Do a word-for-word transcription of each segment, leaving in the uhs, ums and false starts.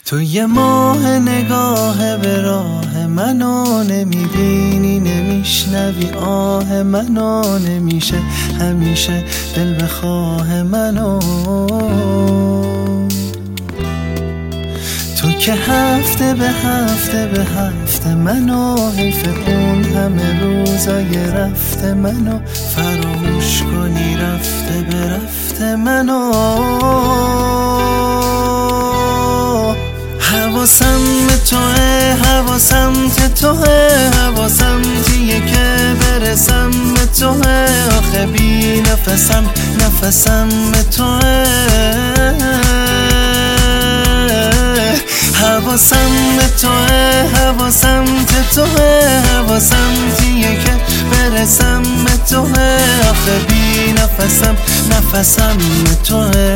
تو یه ماه نگاه به راه منو نمیبینی، نمیشنوی آه منو، نمیشه همیشه دل بخواه منو. تو که هفته به هفته به هفته منو، حیف اون همه روزای رفته منو، فراموش کنی رفته به رفته منو. حواسم به توه، حواسم ته توه، حواسم تیه که برسم به توه. آخه بی نفسم نفسم به توه. حواسم به توه، حواسم ته توه، حواسم تیه که برسم به توه. آخه بی نفسم نفسم به توه.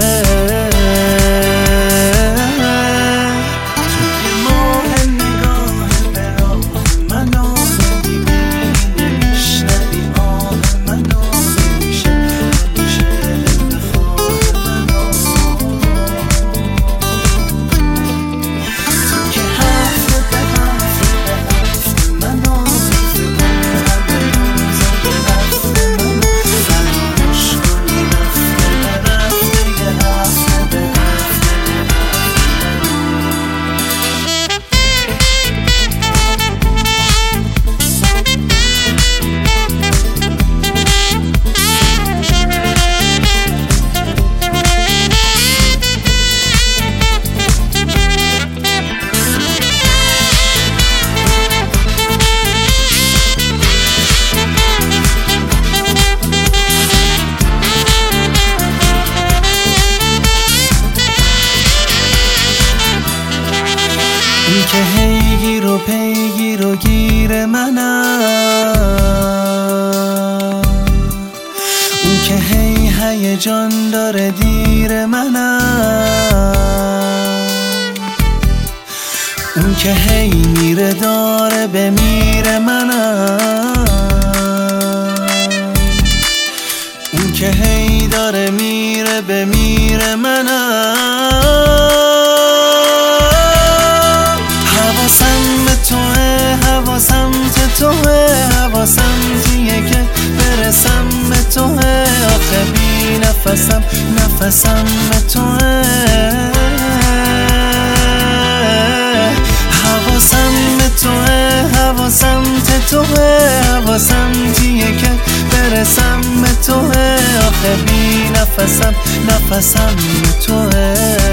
این که هی گیر و پیگیر و گیر منم، اون که هی هیجان داره دیر منم، اون که هی میره داره بمیره منم، اون که هی داره میره بمیره منم. حواسم به توه، حواسم ته توه، حواسم تیه که برسم به توه. آخه بی نفسم نفسم به توه. حواسم به توه، حواسم ته توه، حواسم تیه که برسم به توه. آخه بی نفسم نفسم به توه.